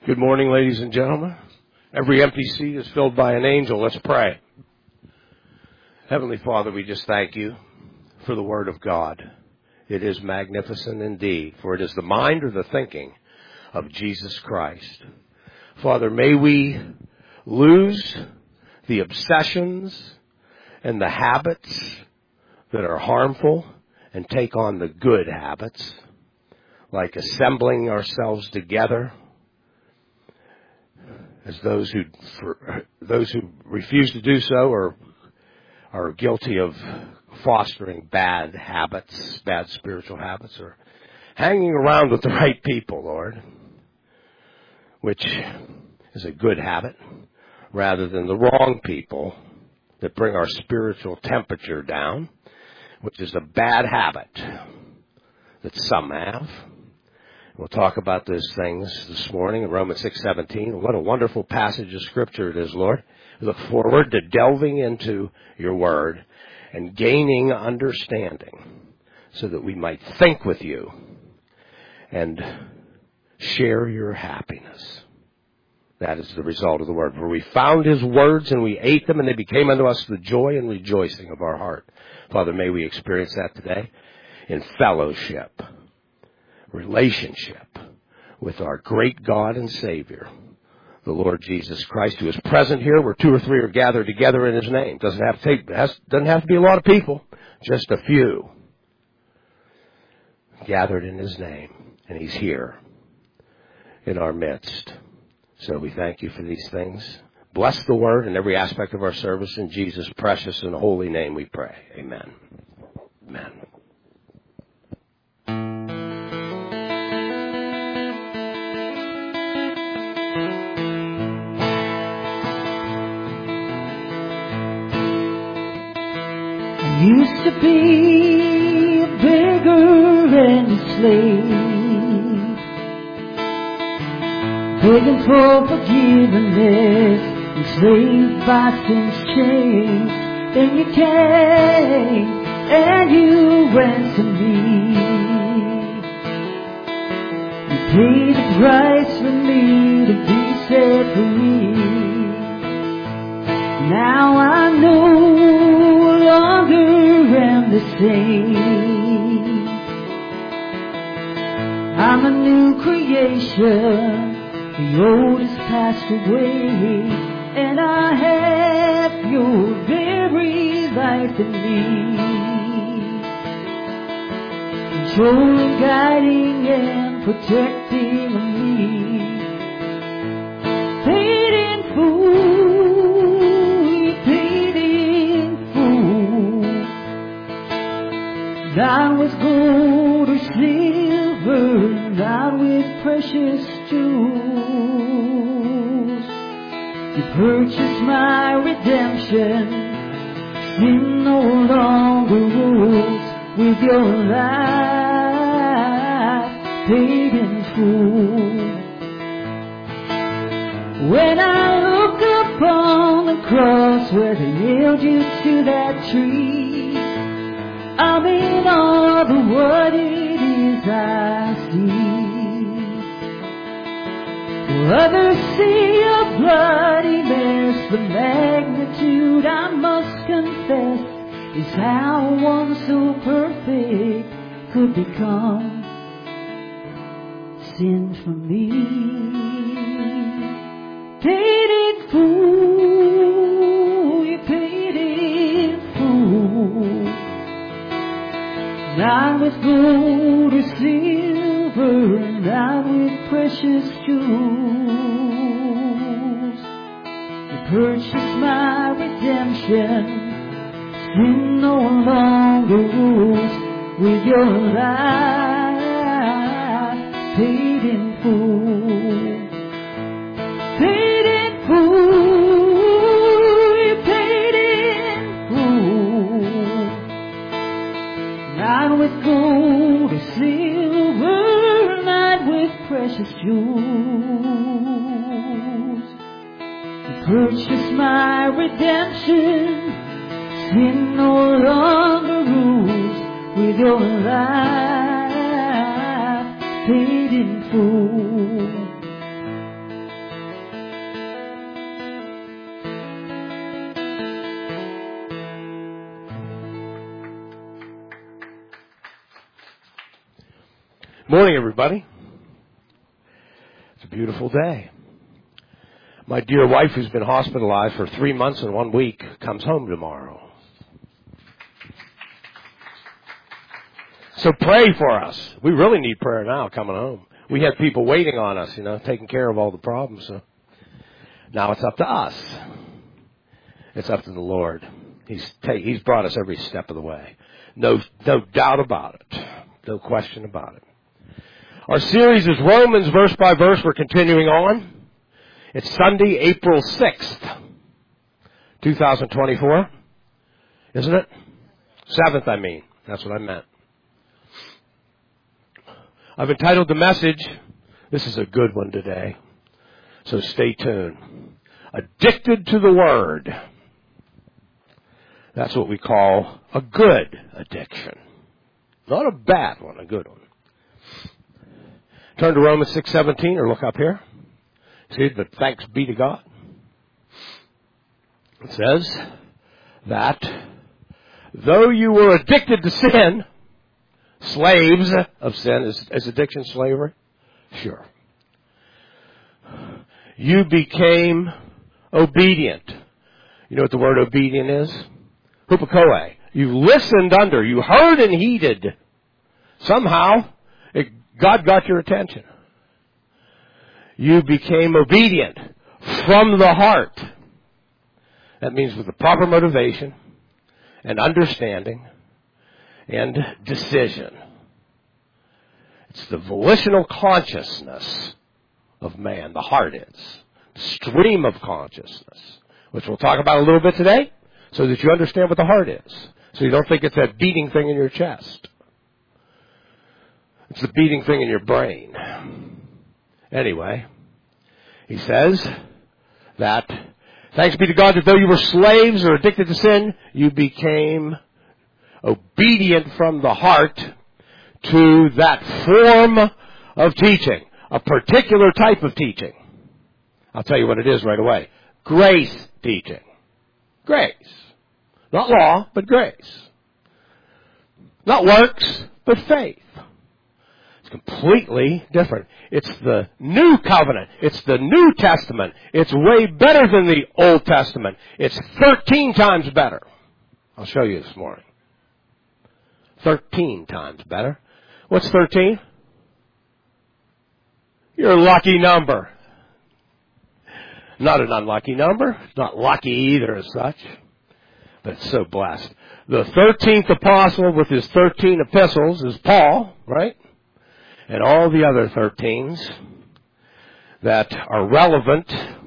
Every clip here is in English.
Good morning, ladies and gentlemen. Every empty seat is filled by an angel. Let's pray. Heavenly Father, we just thank you for the Word of God. It is magnificent indeed, for it is the mind or the thinking of Jesus Christ. Father, may we lose the obsessions and the habits that are harmful and take on the good habits, like assembling ourselves together. As those who refuse to do so are guilty of fostering bad habits, bad spiritual habits, or hanging around with the right people, Lord, which is a good habit, rather than the wrong people that bring our spiritual temperature down, which is a bad habit that some have. We'll talk about those things this morning in Romans 6:17. What a wonderful passage of Scripture it is, Lord. We look forward to delving into your Word and gaining understanding so that we might think with you and share your happiness. That is the result of the Word. For we found his words and we ate them, and they became unto us the joy and rejoicing of our heart. Father, may we experience that today in fellowship, relationship with our great God and Savior, the Lord Jesus Christ, who is present here where two or three are gathered together in his name. Doesn't have to be a lot of people, just a few gathered in his name, and he's here in our midst. So we thank you for these things. Bless the word in every aspect of our service. In Jesus' precious and holy name we pray. Amen. Amen. Used to be a beggar and a slave, begging for forgiveness, enslaved by sin's chains. Then you came and you ransomed me. You paid the price for me to be set free. Now I no longer am the same. I'm a new creation. The old has passed away, and I have your very life in me, controlling, guiding, and protecting me. Paid in full, you paid in full. Not with gold or silver, not with precious jewels. You purchased my redemption. Sin no longer rules with your life paid in full. When I look upon the cross where they nailed you to that tree, I'm in awe of what it is I see. Others see a bloody mess, the magnitude I must confess is how one so perfect could become sin for me. Paid in full, you paid in full. Not with gold or silver, not with precious jewels. You purchased my redemption. Sin no longer rules with your life paid in full. Paid in full, you paid in full. Not with gold or silver, not with precious jewels. You purchased my redemption. Sin no longer rules with your life paid in full. Morning, everybody. It's a beautiful day. My dear wife, who's been hospitalized for 3 months and 1 week, comes home tomorrow. So pray for us. We really need prayer now coming home. We had people waiting on us, taking care of all the problems. So now it's up to us. It's up to the Lord. He's brought us every step of the way. No doubt about it. No question about it. Our series is Romans verse by verse. We're continuing on. It's Sunday, April 6th, 2024. Isn't it? 7th, I mean. That's what I meant. I've entitled the message, this is a good one today, so stay tuned. Addicted to the Word. That's what we call a good addiction. Not a bad one, a good one. Turn to Romans 6:17 or look up here. See, but thanks be to God. It says that though you were addicted to sin, slaves of sin, is addiction slavery? Sure. You became obedient. You know what the word obedient is? Hupakoe. You listened under. You heard and heeded. Somehow, God got your attention. You became obedient from the heart. That means with the proper motivation and understanding and decision. It's the volitional consciousness of man. The heart is. Stream of consciousness, which we'll talk about a little bit today, so that you understand what the heart is. So you don't think it's that beating thing in your chest. It's the beating thing in your brain. Anyway, he says that, thanks be to God that though you were slaves or addicted to sin, you became obedient from the heart to that form of teaching, a particular type of teaching. I'll tell you what it is right away. Grace teaching. Grace. Not law, but grace. Not works, but faith. It's completely different. It's the new covenant. It's the New Testament. It's way better than the Old Testament. It's 13 times better. I'll show you this morning. 13 times better. What's 13? Your lucky number. Not an unlucky number. Not lucky either as such. But it's so blessed. The 13th apostle with his 13 epistles is Paul, right? And all the other 13s that are relevant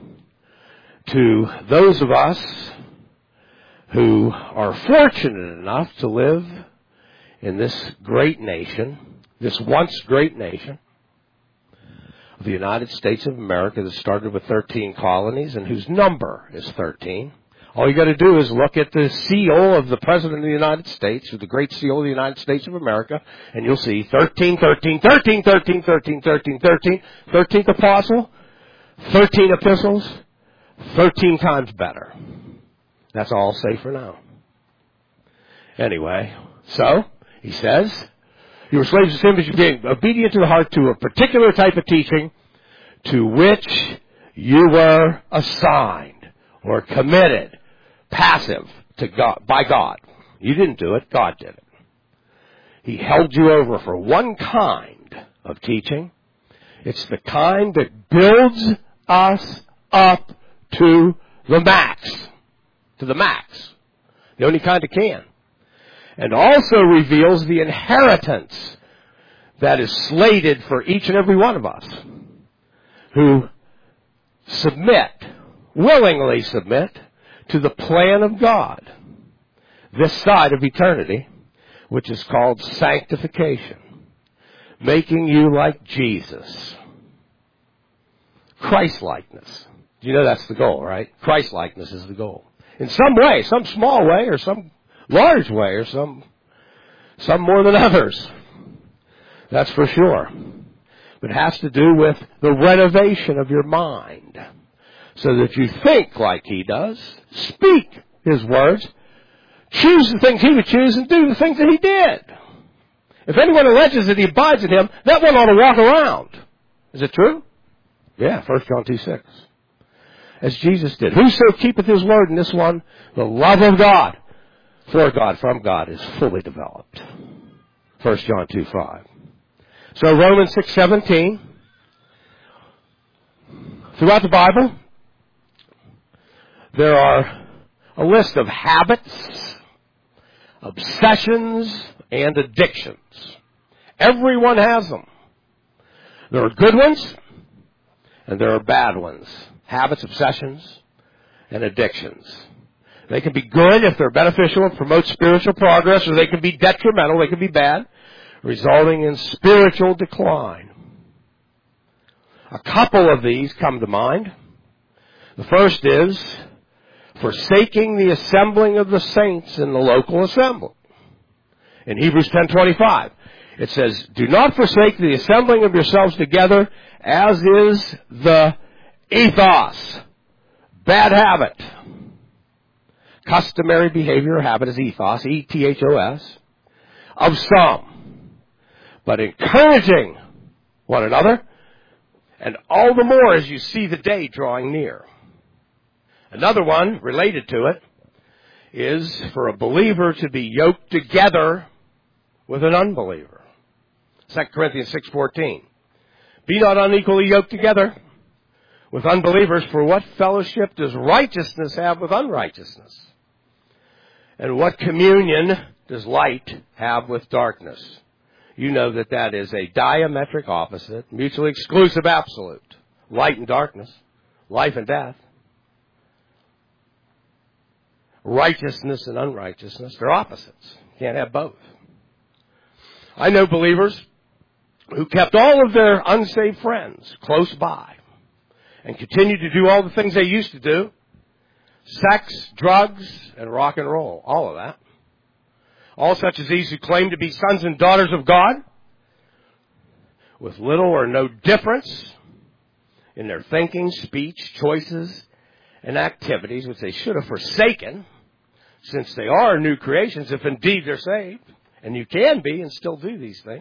to those of us who are fortunate enough to live in this great nation, this once great nation, of the United States of America that started with 13 colonies and whose number is 13. All you got to do is look at the seal of the President of the United States, or the Great Seal of the United States of America, and you'll see 13, 13, 13, 13, 13, 13, 13, 13th apostle, 13 epistles, 13 times better. That's all I'll say for now. Anyway, so, he says, you were slaves of sin, but you became obedient to the heart to a particular type of teaching to which you were assigned or committed, passive to God, by God. You didn't do it, God did it. He held you over for one kind of teaching. It's the kind that builds us up to the max. To the max. The only kind it can. And also reveals the inheritance that is slated for each and every one of us who submit, willingly submit, to the plan of God this side of eternity, which is called sanctification, making you like Jesus. Christ-likeness. You know that's the goal, right? Christ-likeness is the goal. In some way, some small way, or some large way, or some more than others. That's for sure. But it has to do with the renovation of your mind, so that you think like He does, speak His words, choose the things He would choose, and do the things that He did. If anyone alleges that he abides in him, that one ought to walk around. Is it true? Yeah, 1 John 2:6. As Jesus did. Whoso keepeth his word in this one, the love of God, for God, from God, is fully developed. 1 John 2:5. So Romans 6:17. Throughout the Bible, there are a list of habits, obsessions, and addictions. Everyone has them. There are good ones, and there are bad ones. Habits, obsessions, and addictions. They can be good if they're beneficial and promote spiritual progress, or they can be detrimental, they can be bad, resulting in spiritual decline. A couple of these come to mind. The first is forsaking the assembling of the saints in the local assembly. In Hebrews 10:25, it says, do not forsake the assembling of yourselves together, as is the ethos, bad habit. Customary behavior or habit is ethos, E-T-H-O-S, of some. But encouraging one another, and all the more as you see the day drawing near. Another one related to it is for a believer to be yoked together with an unbeliever. 2 Corinthians 6:14. Be not unequally yoked together with unbelievers, for what fellowship does righteousness have with unrighteousness? And what communion does light have with darkness? You know that that is a diametric opposite, mutually exclusive absolute. Light and darkness, life and death. Righteousness and unrighteousness, they're opposites. Can't have both. I know believers who kept all of their unsaved friends close by and continued to do all the things they used to do. Sex, drugs, and rock and roll. All of that. All such as these who claim to be sons and daughters of God, with little or no difference in their thinking, speech, choices, and activities, which they should have forsaken, since they are new creations, if indeed they're saved. And you can be and still do these things.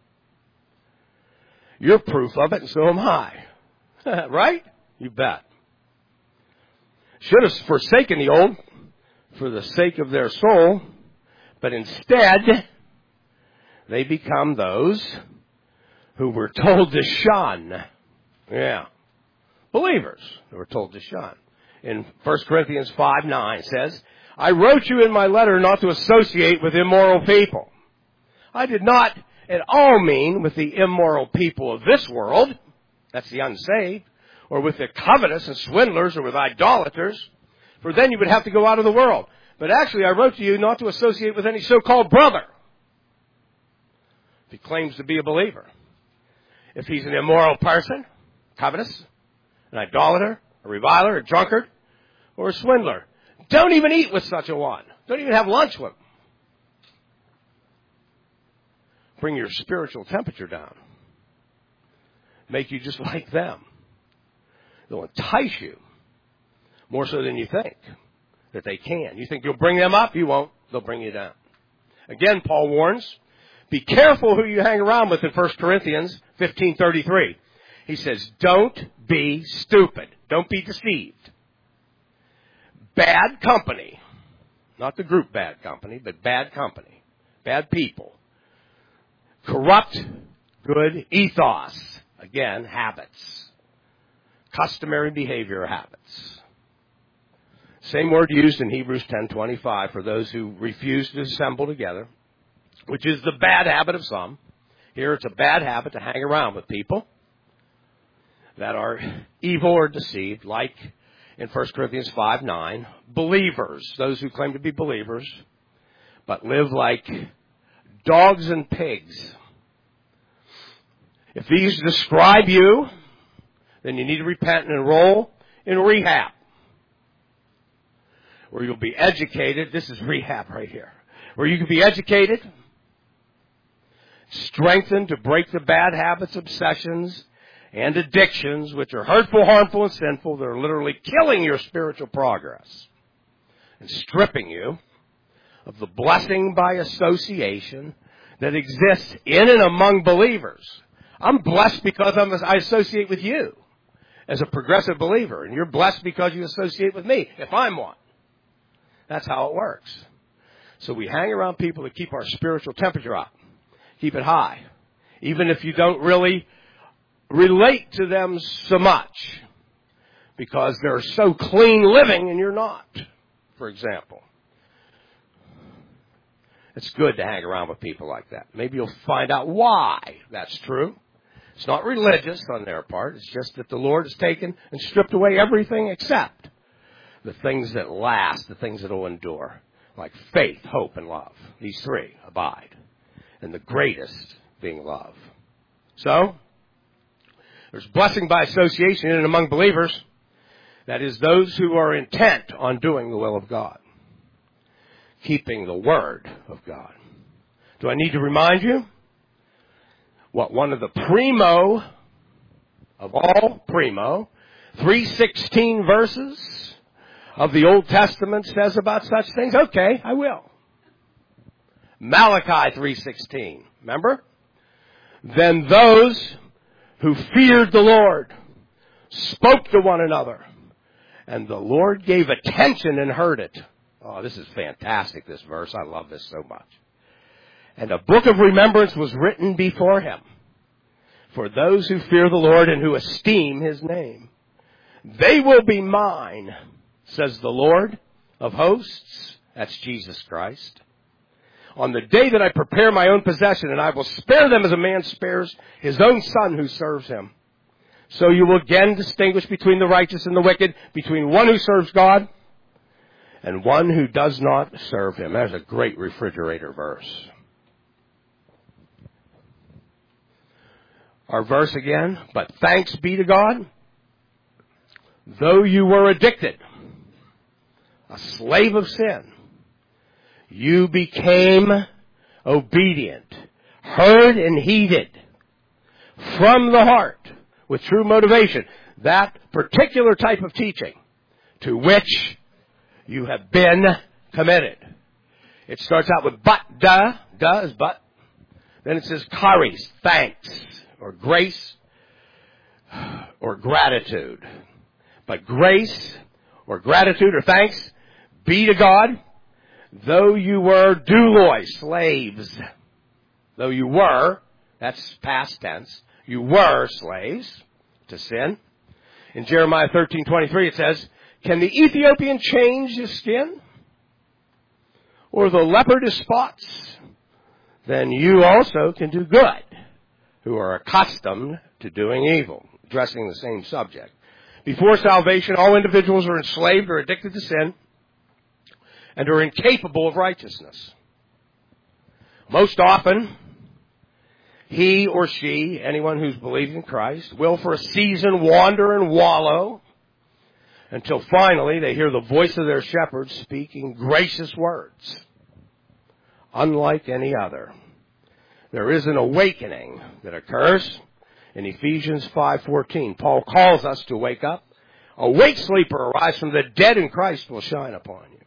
You're proof of it, and so am I. Right? You bet. Should have forsaken the old for the sake of their soul, but instead, they become those who were told to shun. Yeah. Believers who were told to shun. In 1 Corinthians 5:9 says, I wrote you in my letter not to associate with immoral people. I did not at all mean with the immoral people of this world, that's the unsaved, or with the covetous and swindlers, or with idolaters, for then you would have to go out of the world. But actually, I wrote to you not to associate with any so-called brother, if he claims to be a believer. If he's an immoral person, covetous, an idolater, a reviler, a drunkard, or a swindler, don't even eat with such a one. Don't even have lunch with him. Bring your spiritual temperature down. Make you just like them. They'll entice you more so than you think that they can. You think you'll bring them up? You won't. They'll bring you down. Again, Paul warns, be careful who you hang around with in 1 Corinthians 15:33. He says, don't be stupid. Don't be deceived. Bad company, not the group bad company, but bad company, bad people, corrupt good ethos, again, habits, customary behavior habits. Same word used in Hebrews 10:25 for those who refuse to assemble together, which is the bad habit of some. Here it's a bad habit to hang around with people that are evil or deceived, like in 1 Corinthians 5:9, believers, those who claim to be believers, but live like dogs and pigs. If these describe you, then you need to repent and enroll in rehab, where you'll be educated. This is rehab right here. Where you can be educated, strengthened to break the bad habits, obsessions, and addictions, which are hurtful, harmful, and sinful. They're literally killing your spiritual progress and stripping you of the blessing by association that exists in and among believers. I'm blessed because I associate with you as a progressive believer, and you're blessed because you associate with me if I'm one. That's how it works. So we hang around people that keep our spiritual temperature up, keep it high, even if you don't really relate to them so much, because they're so clean living and you're not, for example. It's good to hang around with people like that. Maybe you'll find out why that's true. It's not religious on their part. It's just that the Lord has taken and stripped away everything except the things that last, the things that will endure, like faith, hope, and love. These three abide, and the greatest being love. So, there's blessing by association in and among believers. That is, those who are intent on doing the will of God, keeping the word of God. Do I need to remind you what one of the primo of all primo 3:16 verses of the Old Testament says about such things? Okay, I will. Malachi 3:16. Remember? Then those who feared the Lord spoke to one another, and the Lord gave attention and heard it. Oh, this is fantastic, this verse. I love this so much. And a book of remembrance was written before him for those who fear the Lord and who esteem his name. They will be mine, says the Lord of hosts. That's Jesus Christ. On the day that I prepare my own possession, and I will spare them as a man spares his own son who serves him. So you will again distinguish between the righteous and the wicked, between one who serves God and one who does not serve him. That's a great refrigerator verse. Our verse again, but thanks be to God, though you were addicted, a slave of sin, you became obedient, heard and heeded from the heart with true motivation, that particular type of teaching to which you have been committed. It starts out with but, duh is but. Then it says charis, thanks, or grace, or gratitude. But grace, or gratitude, or thanks, be to God, though you were douloi, slaves. Though you were, that's past tense, you were slaves to sin. In Jeremiah 13:23 it says, can the Ethiopian change his skin? Or the leopard his spots? Then you also can do good, who are accustomed to doing evil, addressing the same subject. Before salvation, all individuals are enslaved or addicted to sin and are incapable of righteousness. Most often, he or she, anyone who's believed in Christ, will for a season wander and wallow until finally they hear the voice of their shepherd speaking gracious words, unlike any other. There is an awakening that occurs in Ephesians 5:14. Paul calls us to wake up. Awake, sleeper, arise from the dead, and Christ will shine upon you.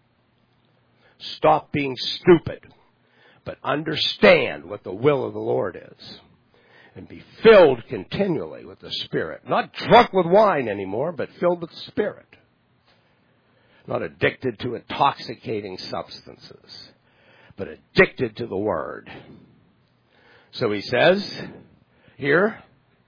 Stop being stupid, but understand what the will of the Lord is. And be filled continually with the Spirit. Not drunk with wine anymore, but filled with the Spirit. Not addicted to intoxicating substances, but addicted to the Word. So he says here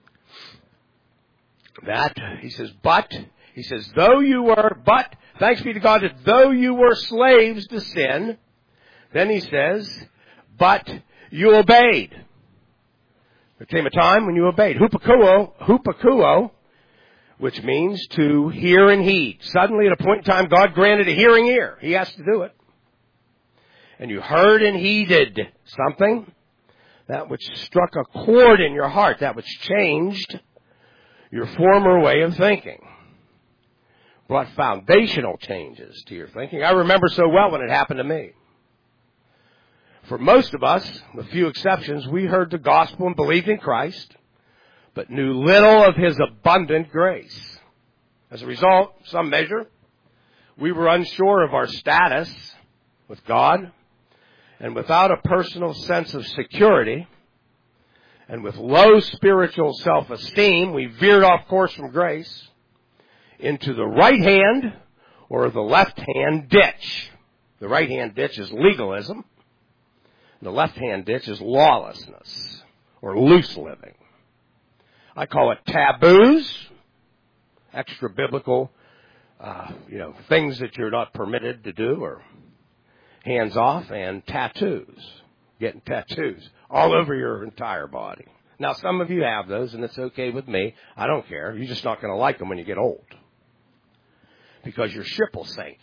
that, he says, though you were, but, thanks be to God, that though you were slaves to sin, then he says, but you obeyed. There came a time when you obeyed. Hupakuo, which means to hear and heed. Suddenly, at a point in time, God granted a hearing ear. He has to do it. And you heard and heeded something, that which struck a chord in your heart, that which changed your former way of thinking. Brought foundational changes to your thinking. I remember so well when it happened to me. For most of us, with few exceptions, we heard the gospel and believed in Christ, but knew little of his abundant grace. As a result, some measure, we were unsure of our status with God And without a personal sense of security, and with low spiritual self-esteem, we veered off course from grace into the right hand or the left hand ditch. The right hand ditch is legalism. The left hand ditch is lawlessness or loose living. I call it taboos, extra biblical, things that you're not permitted to do, or hands off, and tattoos, getting tattoos all over your entire body. Now, some of you have those, and it's okay with me. I don't care. You're just not going to like them when you get old, because your ship will sink.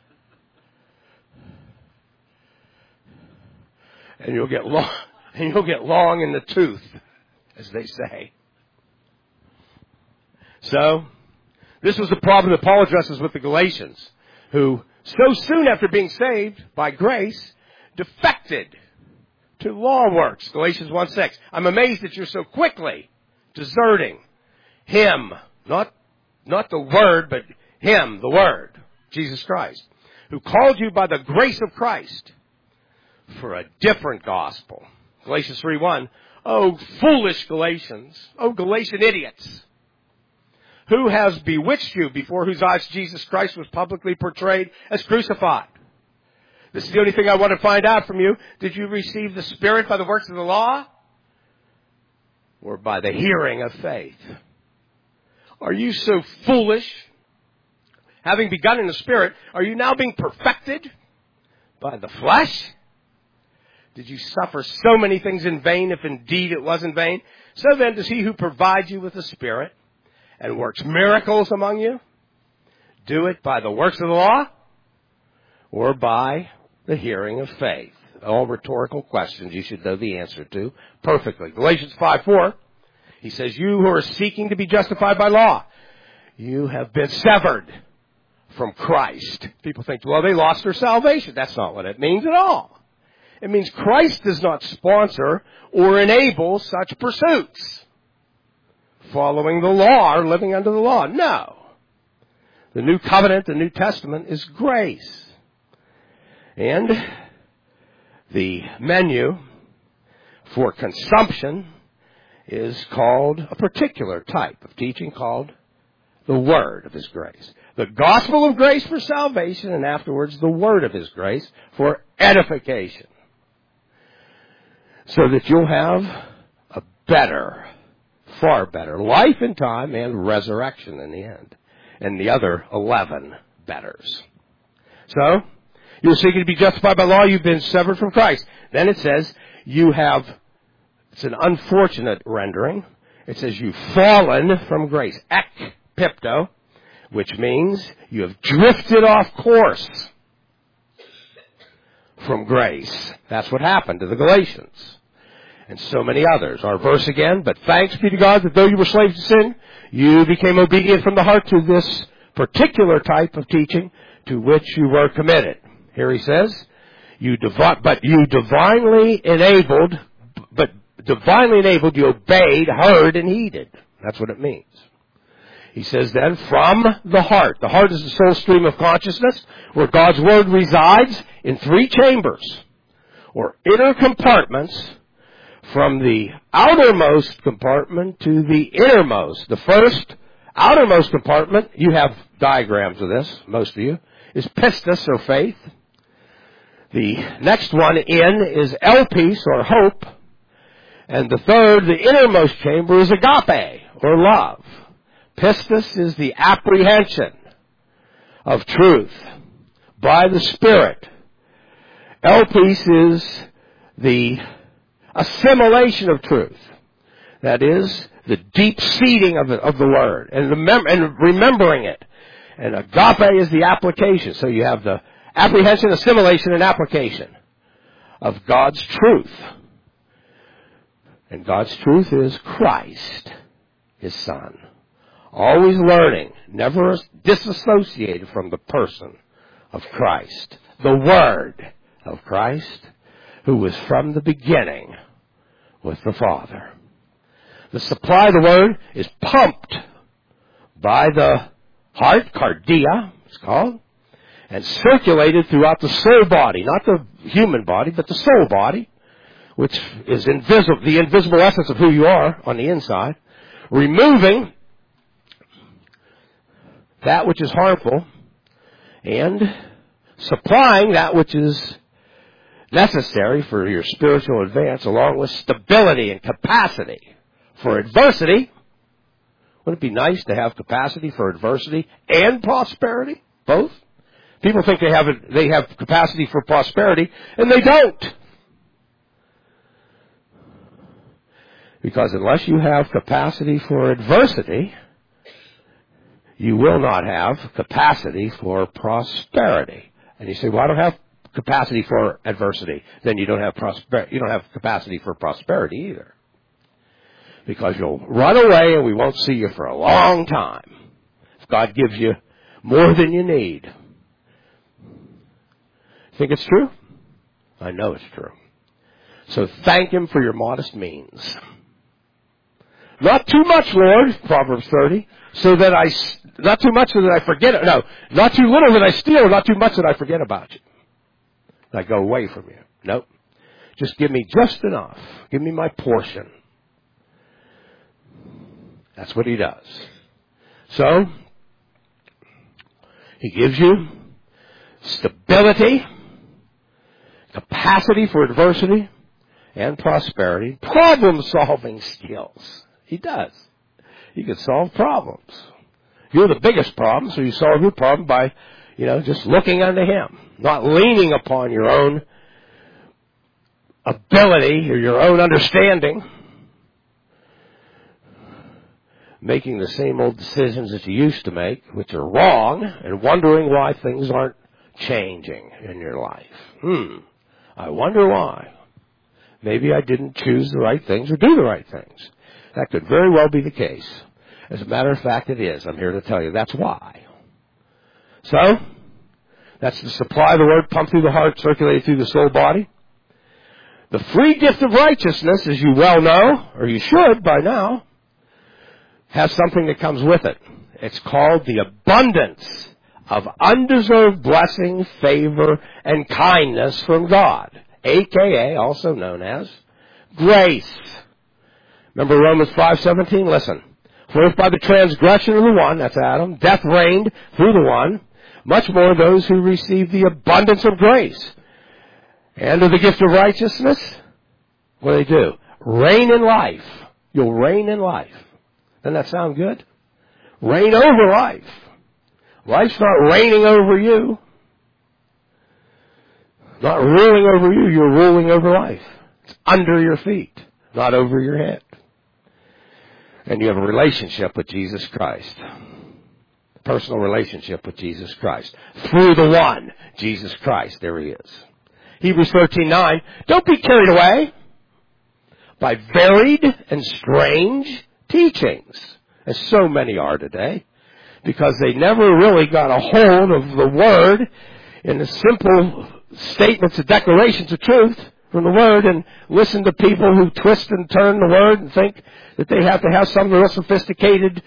And you'll get long in the tooth, as they say. So, this was the problem that Paul addresses with the Galatians, who so soon after being saved by grace, defected to law works. Galatians 1:6. I'm amazed that you're so quickly deserting Him, not the Word, but Him, the Word, Jesus Christ, who called you by the grace of Christ for a different gospel. Galatians 3:1. Oh, foolish Galatians. Oh, Galatian idiots. Who has bewitched you, before whose eyes Jesus Christ was publicly portrayed as crucified? This is the only thing I want to find out from you. Did you receive the Spirit by the works of the law, or by the hearing of faith? Are you so foolish? Having begun in the Spirit, are you now being perfected by the flesh? Did you suffer so many things in vain, if indeed it was in vain? So then, does He who provides you with the Spirit and works miracles among you do it by the works of the law, or by the hearing of faith? All rhetorical questions you should know the answer to perfectly. Galatians 5:4, he says, you who are seeking to be justified by law, you have been severed from Christ. People think, well, they lost their salvation. That's not what it means at all. It means Christ does not sponsor or enable such pursuits, following the law or living under the law. No. The New Covenant, the New Testament, is grace. And the menu for consumption is called a particular type of teaching called the Word of His grace. The gospel of grace for salvation, and afterwards the Word of His grace for edification. So that you'll have a better, far better life in time and resurrection in the end. And the other 11 betters. So, you're seeking to be justified by law, you've been severed from Christ. Then it says, it's an unfortunate rendering. It says you've fallen from grace. Ekpipto, which means you have drifted off course from grace. That's what happened to the Galatians. And so many others. Our verse again, but thanks be to God that though you were slaves to sin, you became obedient from the heart to this particular type of teaching to which you were committed. Here he says, but divinely enabled, you obeyed, heard, and heeded. That's what it means. He says then, from the heart. The heart is the sole stream of consciousness where God's Word resides in 3 chambers or inner compartments, from the outermost compartment to the innermost. The first outermost compartment, you have diagrams of this, most of you, is pistis or faith. The next one in is elpis or hope. And the third, the innermost chamber, is agape or love. Pistis is the apprehension of truth by the Spirit. Elpis is the assimilation of truth. That is, the deep seeding of the Word and remembering it. And agape is the application. So you have the apprehension, assimilation, and application of God's truth. And God's truth is Christ, His Son. Always learning, never disassociated from the person of Christ. The Word of Christ, who was from the beginning with the Father. The supply of the Word is pumped by the heart, cardia, it's called, and circulated throughout the soul body, not the human body, but the soul body, which is invisible, the invisible essence of who you are on the inside, removing that which is harmful and supplying that which is necessary for your spiritual advance, along with stability and capacity for adversity. Wouldn't it be nice to have capacity for adversity and prosperity? Both? People think they have capacity for prosperity, and they don't. Because unless you have capacity for adversity, you will not have capacity for prosperity. And you say, well, I don't have capacity for adversity. Then you don't have you don't have capacity for prosperity either. Because you'll run away and we won't see you for a long time. If God gives you more than you need. Think it's true? I know it's true. So thank Him for your modest means. Not too much, Lord, Proverbs 30, not too much so that I forget it. No, not too little that I steal, not too much that I forget about you. I go away from you. Nope. Just give me just enough. Give me my portion. That's what He does. So, He gives you stability, capacity for adversity, and prosperity, problem-solving skills. He does. He can solve problems. You're the biggest problem, so you solve your problem by, just looking unto Him, not leaning upon your own ability or your own understanding, making the same old decisions that you used to make, which are wrong, and wondering why things aren't changing in your life. I wonder why. Maybe I didn't choose the right things or do the right things. That could very well be the case. As a matter of fact, it is. I'm here to tell you that's why. So, that's the supply of the Word pumped through the heart, circulated through the soul body. The free gift of righteousness, as you well know, or you should by now, has something that comes with it. It's called the abundance of undeserved blessing, favor, and kindness from God, a.k.a. also known as grace. Remember Romans 5:17? Listen. For if by the transgression of the one, that's Adam, death reigned through the one, much more those who receive the abundance of grace and of the gift of righteousness, what do they do? Reign in life. You'll reign in life. Doesn't that sound good? Reign over life. Life's not reigning over you. Not ruling over you, you're ruling over life. It's under your feet, not over your head. And you have a relationship with Jesus Christ. A personal relationship with Jesus Christ. Through the one, Jesus Christ. There He is. Hebrews 13:9. Don't be carried away by varied and strange teachings, as so many are today, because they never really got a hold of the Word in the simple statements and declarations of truth from the Word, and listen to people who twist and turn the Word and think that they have to have some real sophisticated,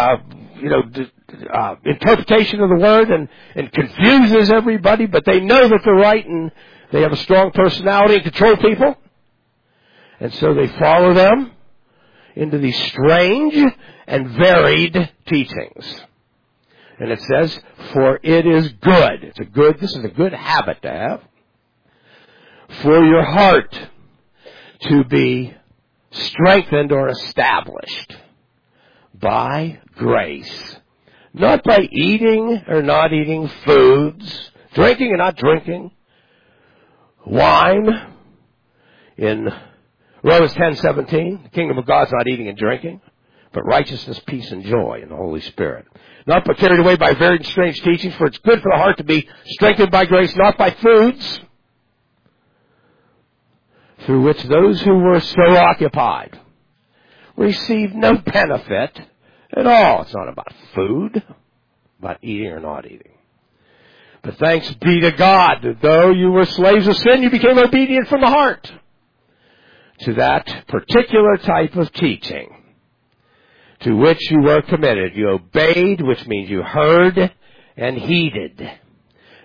interpretation of the Word and confuses everybody, but they know that they're right and they have a strong personality and control people. And so they follow them into these strange and varied teachings. And it says, for it is good. This is a good habit to have. For your heart to be strengthened or established by grace. Not by eating or not eating foods, drinking or not drinking, wine. In Romans 10:17, the kingdom of God's not eating and drinking, but righteousness, peace, and joy in the Holy Spirit. Not but carried away by varied and strange teachings, for it's good for the heart to be strengthened by grace, not by foods, through which those who were so occupied received no benefit at all. It's not about food, about eating or not eating. But thanks be to God that though you were slaves of sin, you became obedient from the heart to that particular type of teaching to which you were committed. You obeyed, which means you heard and heeded.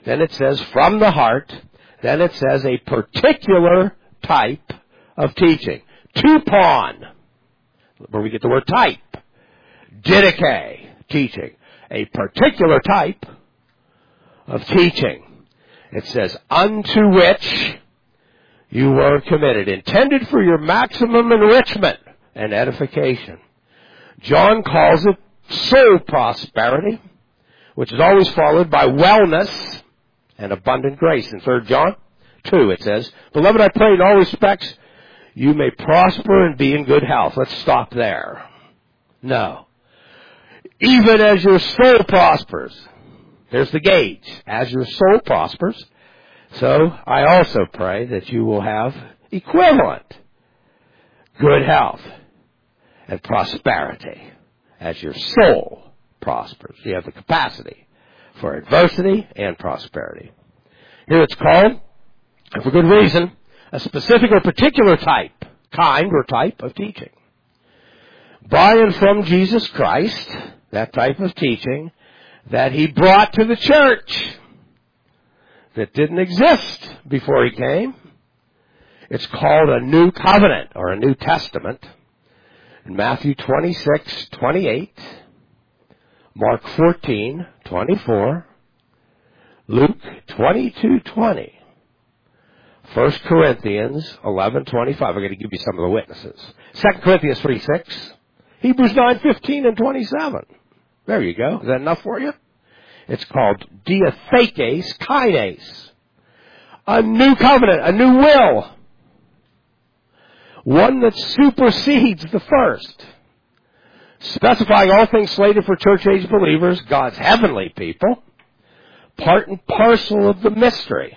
Then it says from the heart. Then it says a particular type of teaching. Tupon, where we get the word type. Didache, teaching. A particular type of teaching. It says, unto which you were committed, intended for your maximum enrichment and edification. John calls it soul prosperity, which is always followed by wellness and abundant grace. In 3 John 2 it says, Beloved, I pray in all respects you may prosper and be in good health. Let's stop there. No. Even as your soul prospers. There's the gauge. As your soul prospers, so I also pray that you will have equivalent good health and prosperity as your soul prospers. You have the capacity for adversity and prosperity. Here it's called, and for good reason, a specific or particular kind or type of teaching. By and from Jesus Christ, that type of teaching that He brought to the church that didn't exist before He came. It's called a New Covenant or a New Testament. In Matthew 26:28, Mark 14:24, Luke 22:20, 1 Corinthians 11:25. I'm going to give you some of the witnesses. 2 Corinthians 3:6, Hebrews 9:15 and 27. There you go. Is that enough for you? It's called diathekes kaides. A new covenant, a new will. One that supersedes the first. Specifying all things slated for church-age believers, God's heavenly people, part and parcel of the mystery.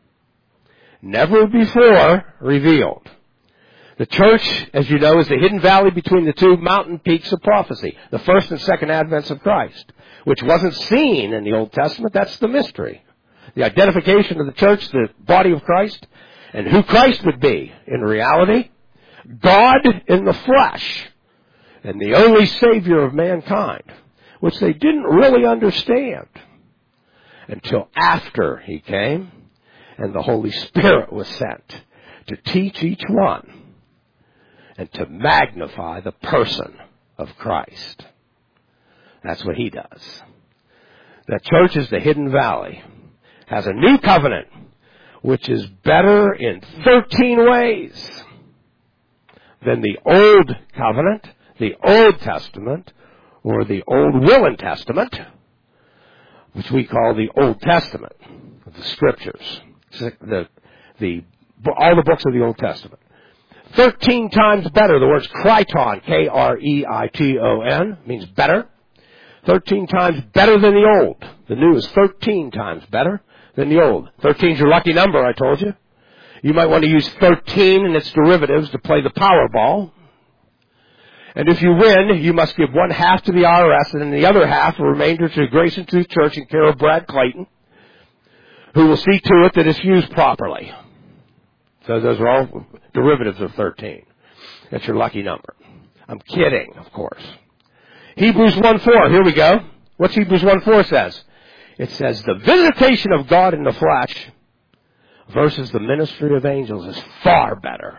Never before revealed. The church, as you know, is the hidden valley between the two mountain peaks of prophecy, the first and second advents of Christ, which wasn't seen in the Old Testament. That's the mystery. The identification of the church, the body of Christ, and who Christ would be in reality. God in the flesh, and the only Savior of mankind, which they didn't really understand until after He came and the Holy Spirit was sent to teach each one and to magnify the person of Christ. That's what He does. The church is the hidden valley, has a new covenant, which is better in 13 ways than the old covenant, the Old Testament, or the Old Will and Testament, which we call the Old Testament of the Scriptures, all the books of the Old Testament. 13 times better. The word's Kriton, K-R-E-I-T-O-N, means better. 13 times better than the old. The new is 13 times better than the old. 13 is your lucky number, I told you. You might want to use 13 and its derivatives to play the Powerball. And if you win, you must give one half to the IRS and then the other half, the remainder, to Grace and Truth Church in care of Brad Clayton, who will see to it that it's used properly. So those are all derivatives of 13. That's your lucky number. I'm kidding, of course. Hebrews 1:4, here we go. What's Hebrews 1:4 says? It says, the visitation of God in the flesh versus the ministry of angels is far better.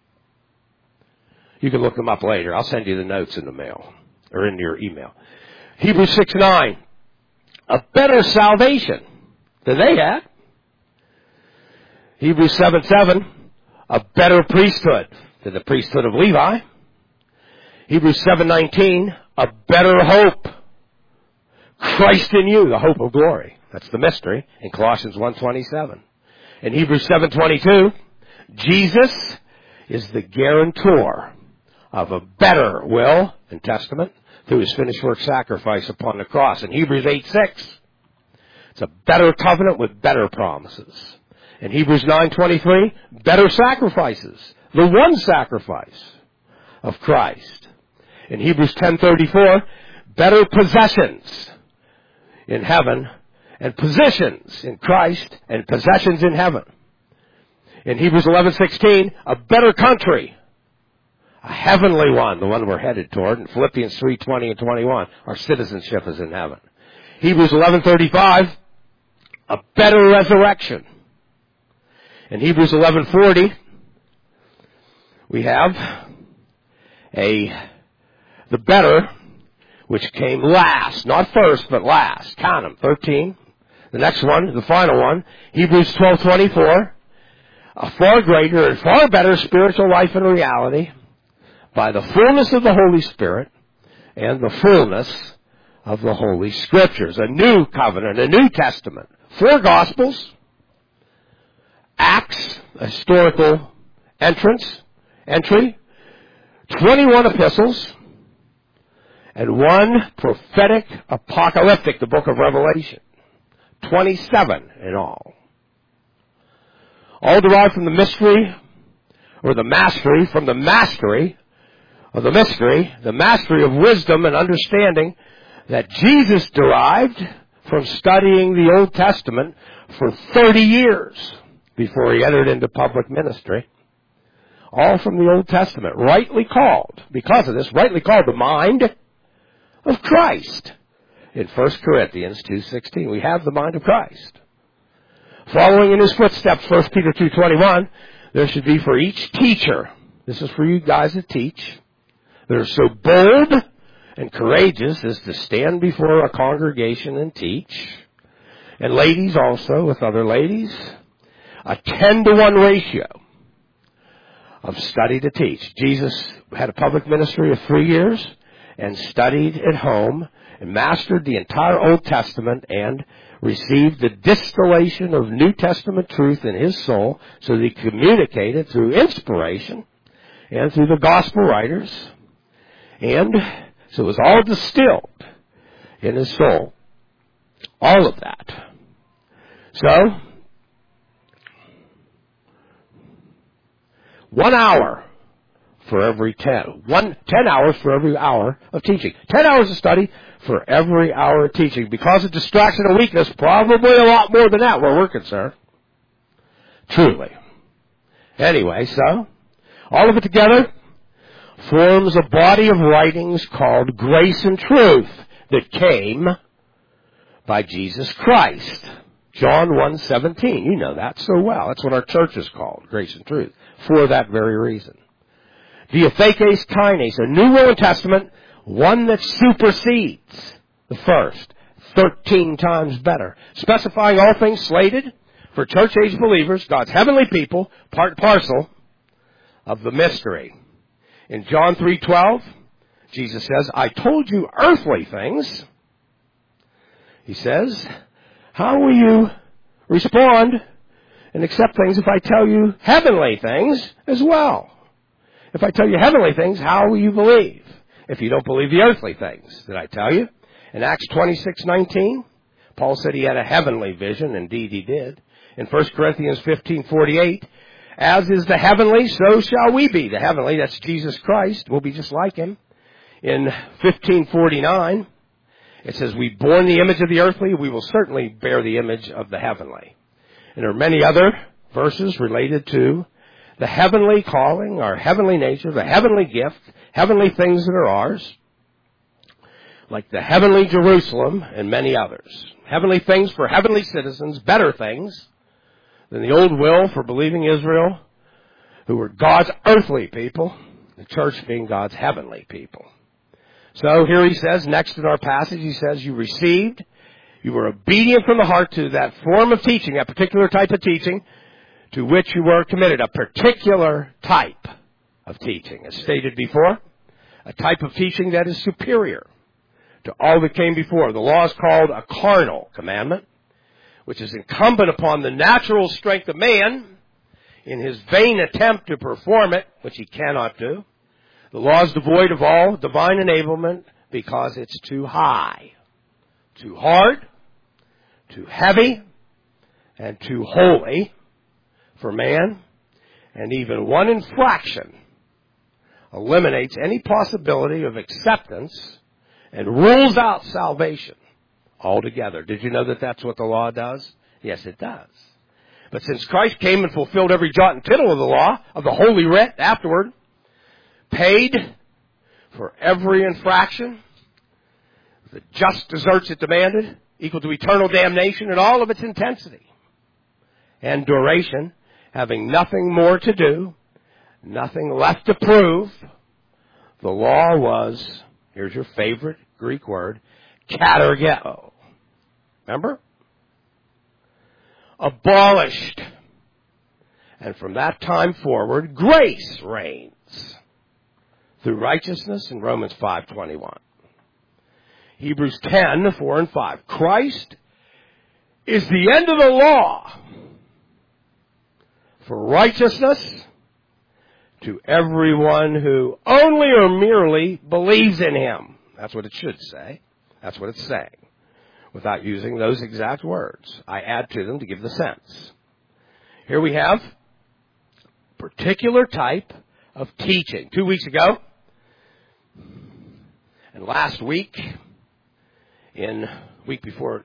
You can look them up later. I'll send you the notes in the mail, or in your email. Hebrews 6:9, a better salvation than they had. Hebrews 7:7, a better priesthood than the priesthood of Levi. Hebrews 7:19, a better hope. Christ in you, the hope of glory. That's the mystery in Colossians 1:27. In Hebrews 7:22, Jesus is the guarantor of a better will and testament through His finished work sacrifice upon the cross. In Hebrews 8:6, it's a better covenant with better promises. In Hebrews 9:23, better sacrifices. The one sacrifice of Christ. In Hebrews 10:34, better possessions in heaven and positions in Christ and possessions in heaven. In Hebrews 11:16, a better country. A heavenly one, the one we're headed toward. In Philippians 3:20 and 21, our citizenship is in heaven. Hebrews 11:35, a better resurrection. In Hebrews 11:40, we have the better, which came last, not first, but last. Count them, 13. The next one, the final one, Hebrews 12:24, a far greater and far better spiritual life and reality by the fullness of the Holy Spirit and the fullness of the Holy Scriptures. A new covenant, a New Testament. 4 Gospels, Acts, a historical entry, 21 epistles, and 1 prophetic apocalyptic, the book of Revelation. 27 in all. All derived from the mystery, or the mastery, from the mastery of the mystery, the mastery of wisdom and understanding that Jesus derived from studying the Old Testament for 30 years before he entered into public ministry. All from the Old Testament, rightly called, because of this, rightly called the mind of Christ. In 1 Corinthians 2:16, we have the mind of Christ. Following in his footsteps, 1 Peter 2:21, there should be for each teacher, this is for you guys that teach, that are so bold and courageous as to stand before a congregation and teach, and ladies also with other ladies, a 10-to-1 ratio of study to teach. Jesus had a public ministry of 3 years and studied at home and mastered the entire Old Testament and received the distillation of New Testament truth in his soul so that he communicated through inspiration and through the gospel writers. And so it was all distilled in his soul. All of that. So, 1 hour for every 10 hours for every hour of teaching. 10 hours of study for every hour of teaching. Because of distraction and weakness, probably a lot more than that where we're concerned. Truly. Anyway, so, all of it together forms a body of writings called Grace and Truth that came by Jesus Christ. John 1:17. You know that so well. That's what our church is called, Grace and Truth, for that very reason. Diathekes Kines, a new will and testament, one that supersedes the first, 13 times better, specifying all things slated for church-age believers, God's heavenly people, part and parcel of the mystery. In John 3:12, Jesus says, I told you earthly things. He says, how will you respond and accept things if I tell you heavenly things as well? If I tell you heavenly things, how will you believe if you don't believe the earthly things that I tell you? In Acts 26:19, Paul said he had a heavenly vision. Indeed, he did. In 1 Corinthians 15:48, as is the heavenly, so shall we be. The heavenly, that's Jesus Christ, will be just like him. In 15:49, it says, we born the image of the earthly, we will certainly bear the image of the heavenly. And there are many other verses related to the heavenly calling, our heavenly nature, the heavenly gift, heavenly things that are ours, like the heavenly Jerusalem and many others. Heavenly things for heavenly citizens, better things than the old will for believing Israel, who were God's earthly people, the church being God's heavenly people. So here he says, next in our passage, he says, you received, you were obedient from the heart to that form of teaching, that particular type of teaching, to which you were committed, a particular type of teaching. As stated before, a type of teaching that is superior to all that came before. The law is called a carnal commandment, which is incumbent upon the natural strength of man in his vain attempt to perform it, which he cannot do. The law is devoid of all divine enablement because it's too high, too hard, too heavy, and too holy for man, and even one infraction eliminates any possibility of acceptance and rules out salvation altogether. Did you know that that's what the law does? Yes, it does. But since Christ came and fulfilled every jot and tittle of the law, of the Holy Writ afterward, paid for every infraction, the just deserts it demanded, equal to eternal damnation in all of its intensity and duration, having nothing more to do, nothing left to prove. The law was, here's your favorite Greek word, katargeo. Remember? Abolished. And from that time forward, grace reigns through righteousness in Romans 5:21. Hebrews 10:4 and 5. Christ is the end of the law for righteousness to everyone who only or merely believes in him. That's what it should say. That's what it's saying. Without using those exact words. I add to them to give the sense. Here we have a particular type of teaching. 2 weeks ago, and last week, the week before,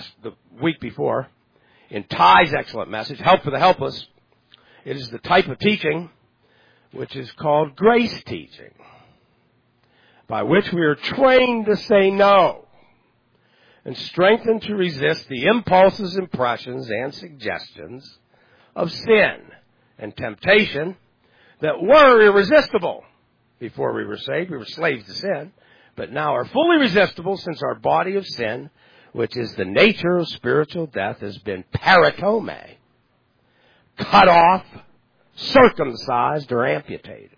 in Ty's excellent message, Help for the Helpless, it is the type of teaching which is called grace teaching, by which we are trained to say no and strengthened to resist the impulses, impressions, and suggestions of sin and temptation that were irresistible. Before we were saved, we were slaves to sin, but now are fully resistible since our body of sin, which is the nature of spiritual death, has been paratome, cut off, circumcised, or amputated.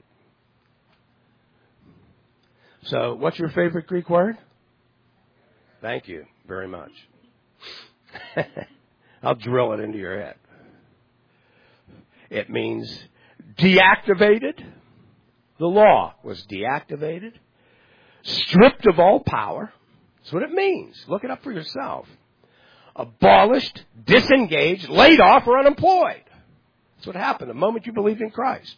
So, what's your favorite Greek word? Thank you very much. I'll drill it into your head. It means deactivated. The law was deactivated, stripped of all power. That's what it means. Look it up for yourself. Abolished, disengaged, laid off, or unemployed. That's what happened the moment you believed in Christ.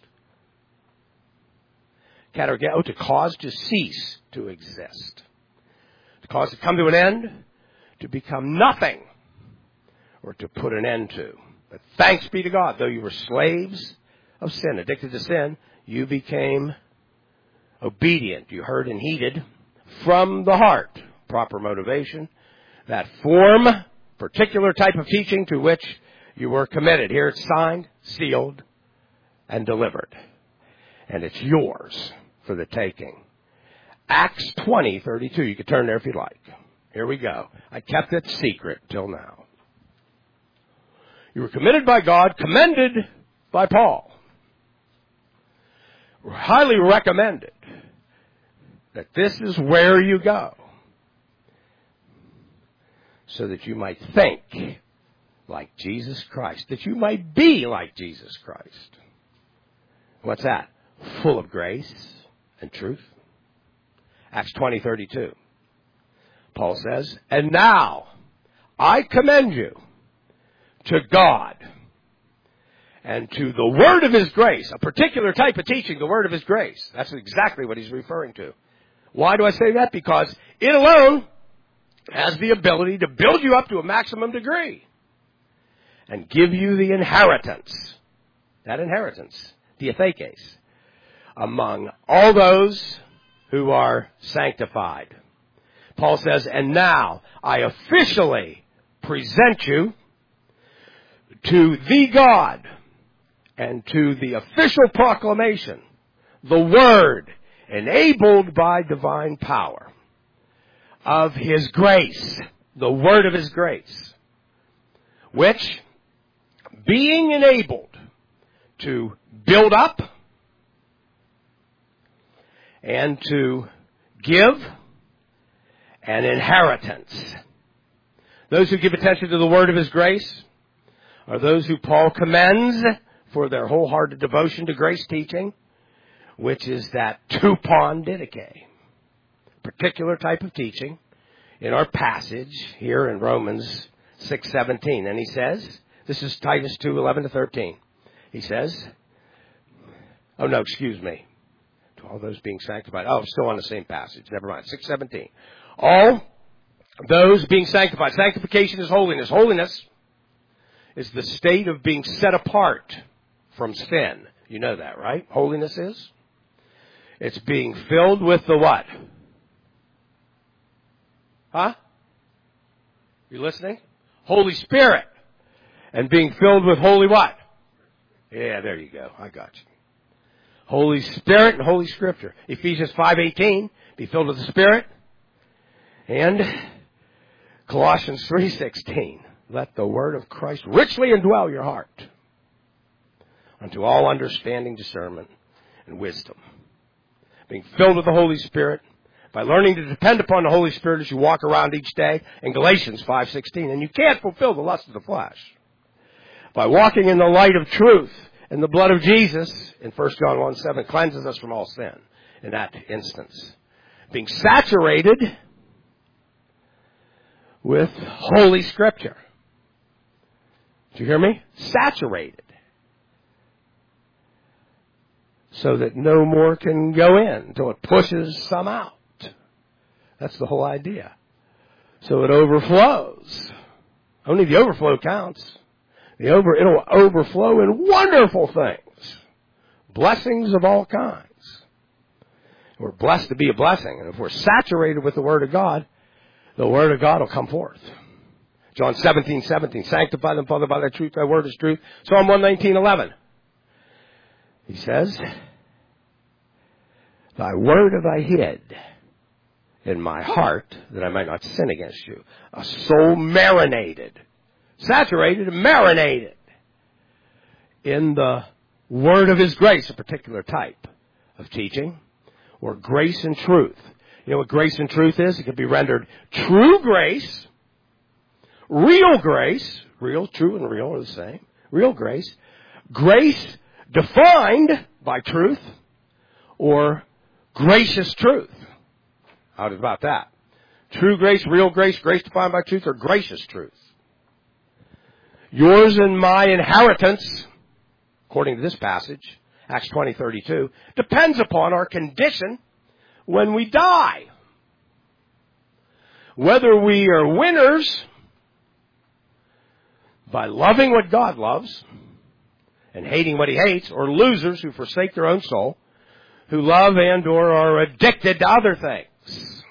Katargeo, to cause to cease to exist. To cause to come to an end, to become nothing, or to put an end to. But thanks be to God, though you were slaves of sin, addicted to sin, you became obedient. You heard and heeded from the heart. Proper motivation. That form, particular type of teaching to which you were committed. Here it's signed, sealed, and delivered. And it's yours for the taking. Acts 20:32. You can turn there if you'd like. Here we go. I kept it secret till now. You were committed by God, commended by Paul. Highly recommended that this is where you go so that you might think like Jesus Christ, that you might be like Jesus Christ. What's that? Full of grace and truth. Acts 20:32. Paul says, and now I commend you to God and to the word of his grace, a particular type of teaching, the word of his grace. That's exactly what he's referring to. Why do I say that? Because it alone has the ability to build you up to a maximum degree and give you the inheritance, that inheritance, diathekes, among all those who are sanctified. Paul says, and now I officially present you to the God and to the official proclamation, the word enabled by divine power of his grace, the word of his grace, which, being enabled to build up and to give an inheritance. Those who give attention to the word of his grace are those who Paul commends for their wholehearted devotion to grace teaching, which is that tupon didache, particular type of teaching in our passage here in Romans 6:17. And he says, this is Titus 2:11-13. He says, to all those being sanctified. Oh, still on the same passage. Never mind. 6:17. All those being sanctified. Sanctification is holiness. Holiness is the state of being set apart from sin. You know that, right? Holiness is? It's being filled with the what? Huh? You listening? Holy Spirit. And being filled with holy what? Yeah, there you go. I got you. Holy Spirit and Holy Scripture. Ephesians 5:18, be filled with the Spirit. And Colossians 3:16, let the word of Christ richly indwell your heart unto all understanding, discernment, and wisdom. Being filled with the Holy Spirit by learning to depend upon the Holy Spirit as you walk around each day in Galatians 5:16. And you can't fulfill the lust of the flesh by walking in the light of truth, and the blood of Jesus in 1 John 1:7 cleanses us from all sin in that instance. Being saturated with Holy Scripture. Did you hear me? Saturated. So that no more can go in until it pushes some out. That's the whole idea. So it overflows. Only the overflow counts. It'll overflow in wonderful things. Blessings of all kinds. We're blessed to be a blessing. And if we're saturated with the Word of God, the Word of God will come forth. John 17:17. Sanctify them, Father, by thy truth. Thy word is truth. Psalm 119:11. He says, thy word have I hid in my heart that I might not sin against you. A soul marinated. Saturated and marinated in the word of His grace, a particular type of teaching, or grace and truth. You know what grace and truth is? It can be rendered true grace, real grace, real, true, and real are the same, real grace, grace defined by truth, or gracious truth. How about that? True grace, real grace, grace defined by truth, or gracious truth. Yours and my inheritance, according to this passage, Acts 20:32, depends upon our condition when we die. Whether we are winners by loving what God loves and hating what He hates, or losers who forsake their own soul, who love and or are addicted to other things.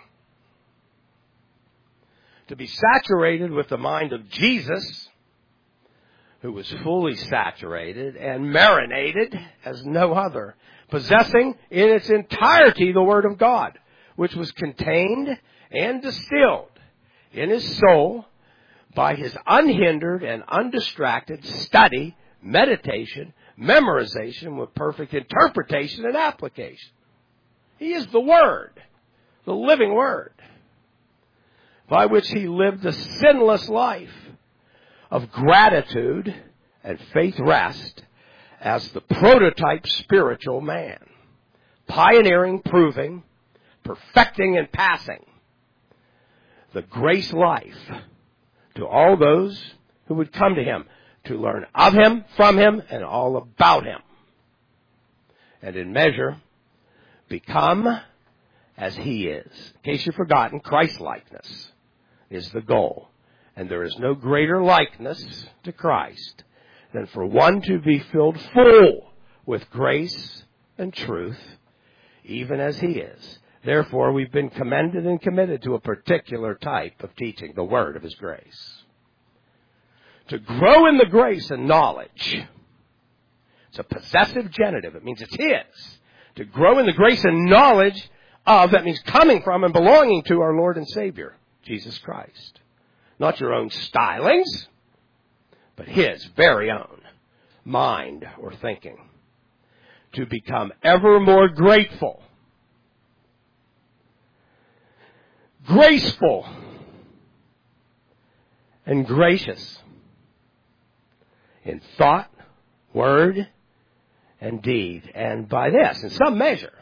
To be saturated with the mind of Jesus, who was fully saturated and marinated as no other, possessing in its entirety the Word of God, which was contained and distilled in his soul by his unhindered and undistracted study, meditation, memorization with perfect interpretation and application. He is the Word, the living Word, by which he lived a sinless life of gratitude and faith rest as the prototype spiritual man, pioneering, proving, perfecting, and passing the grace life to all those who would come to him to learn of him, from him, and all about him. And in measure, become as he is. In case you've forgotten, Christ-likeness is the goal. And there is no greater likeness to Christ than for one to be filled full with grace and truth, even as he is. Therefore, we've been commended and committed to a particular type of teaching, the word of his grace. To grow in the grace and knowledge. It's a possessive genitive. It means it's his. To grow in the grace and knowledge of, that means coming from and belonging to our Lord and Savior, Jesus Christ. Not your own stylings, but his very own mind or thinking. To become ever more grateful, graceful, and gracious in thought, word, and deed. And by this, in some measure,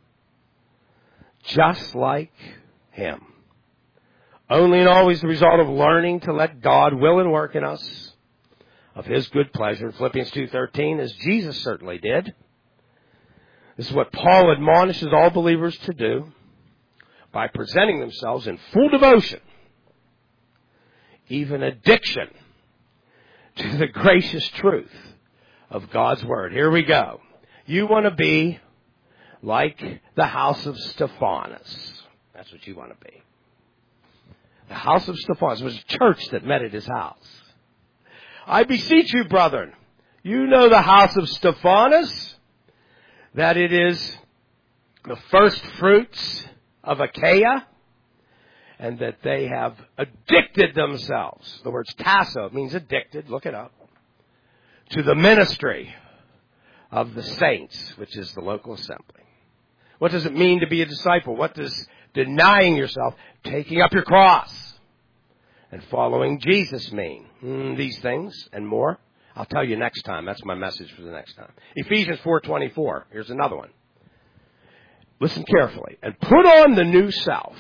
just like him. Only and always the result of learning to let God will and work in us of his good pleasure. Philippians 2:13, as Jesus certainly did. This is what Paul admonishes all believers to do by presenting themselves in full devotion, even addiction, to the gracious truth of God's Word. Here we go. You want to be like the house of Stephanas. That's what you want to be. The house of Stephanus. It was a church that met at his house. I beseech you, brethren, you know the house of Stephanus, that it is the first fruits of Achaia, and that they have addicted themselves. The word's tasso, means addicted, look it up, to the ministry of the saints, which is the local assembly. What does it mean to be a disciple? What does denying yourself, taking up your cross, and following Jesus mean? These things and more. I'll tell you next time. That's my message for the next time. Ephesians 4:24. Here's another one. Listen carefully. And put on the new self,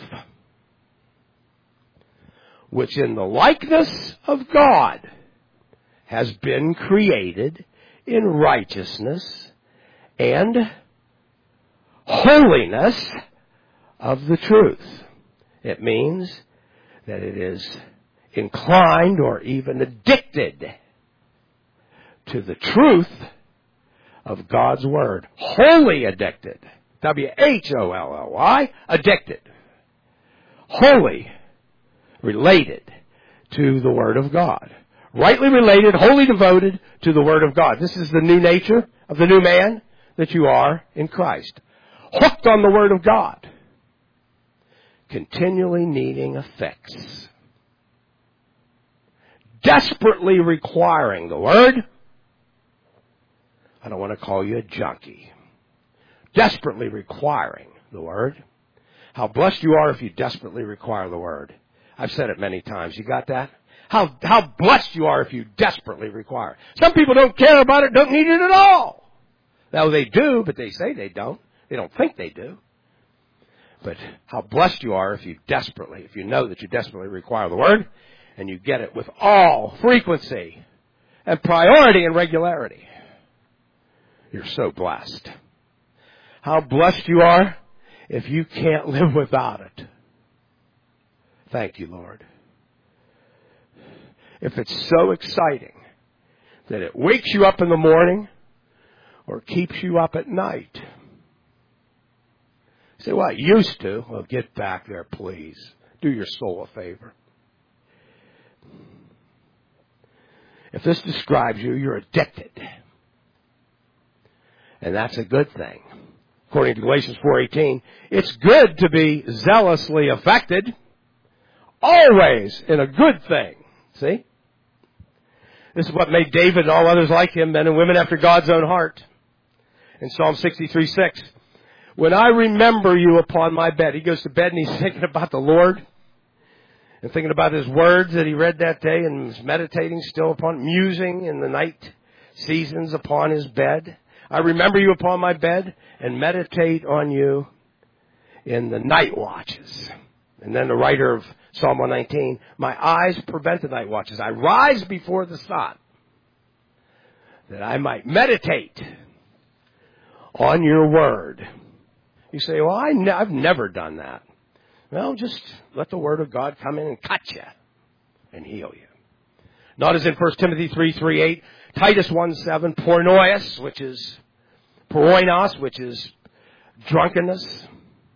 which in the likeness of God has been created in righteousness and holiness of the truth. It means that it is inclined or even addicted to the truth of God's Word. Wholly addicted. W-H-O-L-L-Y. Addicted. Wholly related to the Word of God. Rightly related, wholly devoted to the Word of God. This is the new nature of the new man that you are in Christ. Hooked on the Word of God. Continually needing a fix. Desperately requiring the Word. I don't want to call you a junkie. Desperately requiring the Word. How blessed you are if you desperately require the Word. I've said it many times. You got that? How blessed you are if you desperately require. Some people don't care about it, don't need it at all. Now they do, but they say they don't. They don't think they do. But how blessed you are if you know that you desperately require the Word, and you get it with all frequency and priority and regularity. You're so blessed. How blessed you are if you can't live without it. Thank you, Lord. If it's so exciting that it wakes you up in the morning or keeps you up at night. You say, well, it used to. Well, get back there, please. Do your soul a favor. If this describes you, you're addicted. And that's a good thing. According to Galatians 4:18, it's good to be zealously affected, always in a good thing. See? This is what made David and all others like him, men and women after God's own heart. In Psalm 63:6, when I remember you upon my bed. He goes to bed and he's thinking about the Lord and thinking about his words that he read that day and was meditating still upon, musing in the night seasons upon his bed. I remember you upon my bed and meditate on you in the night watches. And then the writer of Psalm 119, my eyes prevent the night watches. I rise before the sun that I might meditate on your word. You say, well, I've never done that. Well, just let the word of God come in and cut you and heal you. Not as in 1 Timothy 3:8, Titus 1:7, pornoios, which is drunkenness,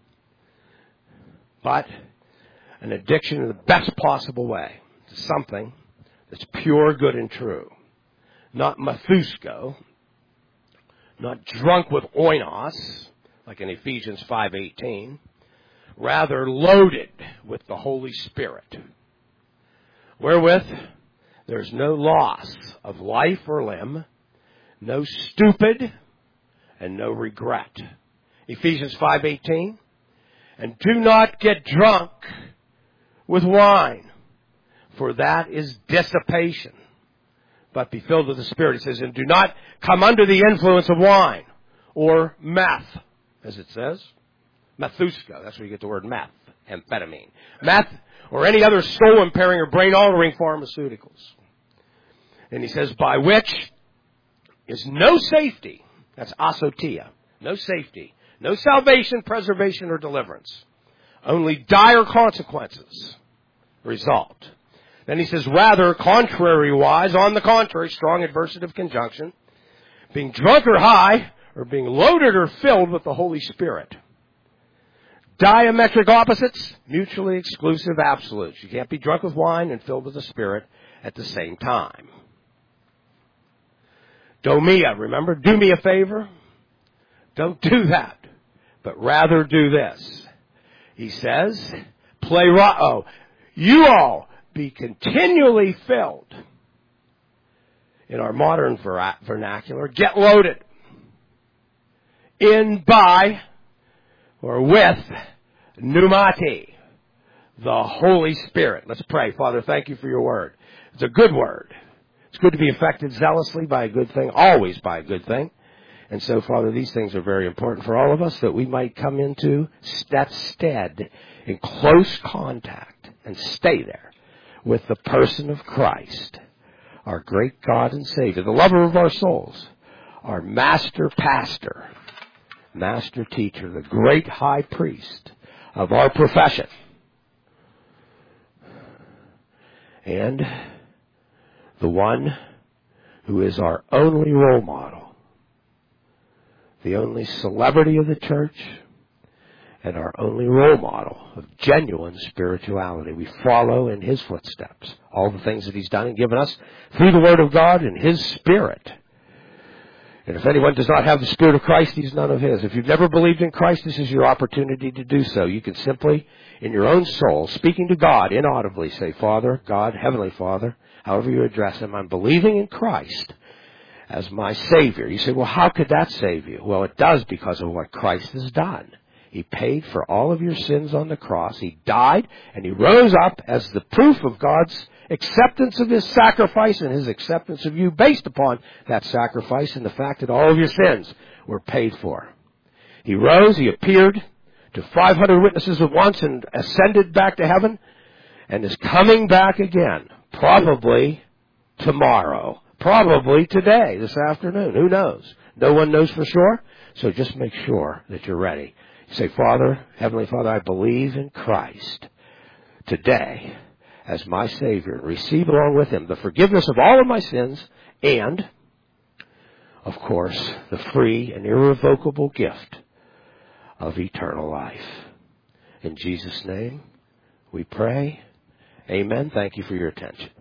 but an addiction in the best possible way to something that's pure, good, and true. Not mathusko, not drunk with oinos, like in Ephesians 5:18, rather loaded with the Holy Spirit, wherewith there's no loss of life or limb, no stupid, and no regret. Ephesians 5:18, and do not get drunk with wine, for that is dissipation, but be filled with the Spirit. It says, and do not come under the influence of wine, or meth, as it says. Methuska, that's where you get the word meth, amphetamine. Meth, or any other soul-impairing or brain-altering pharmaceuticals. And he says, by which is no safety, that's asotia, no safety, no salvation, preservation, or deliverance. Only dire consequences result. Then he says, rather, contrary-wise, on the contrary, strong adversative conjunction, being drunk or high, or being loaded or filled with the Holy Spirit. Diametric opposites, mutually exclusive absolutes. You can't be drunk with wine and filled with the Spirit at the same time. Domia, remember? Do me a favor. Don't do that, but rather do this. He says, you all be continually filled. In our modern vernacular, get loaded. In, by, or with pneumati, the Holy Spirit. Let's pray. Father, thank you for your word. It's a good word. It's good to be affected zealously by a good thing, always by a good thing. And so, Father, these things are very important for all of us, that we might come into that stead in close contact and stay there with the person of Christ, our great God and Savior, the lover of our souls, our master pastor, master teacher, the great high priest of our profession, and the one who is our only role model, the only celebrity of the church, and our only role model of genuine spirituality. We follow in his footsteps, all the things that he's done and given us through the Word of God and his Spirit. And if anyone does not have the Spirit of Christ, he's none of his. If you've never believed in Christ, this is your opportunity to do so. You can simply, in your own soul, speaking to God inaudibly, say, Father, God, Heavenly Father, however you address him, I'm believing in Christ as my Savior. You say, well, how could that save you? Well, it does because of what Christ has done. He paid for all of your sins on the cross. He died, and he rose up as the proof of God's acceptance of his sacrifice and his acceptance of you based upon that sacrifice and the fact that all of your sins were paid for. He rose, he appeared to 500 witnesses at once and ascended back to heaven and is coming back again, probably tomorrow, probably today, this afternoon. Who knows? No one knows for sure, so just make sure that you're ready. You say, Father, Heavenly Father, I believe in Christ today as my Savior, and receive along with him the forgiveness of all of my sins and, of course, the free and irrevocable gift of eternal life. In Jesus' name we pray. Amen. Thank you for your attention.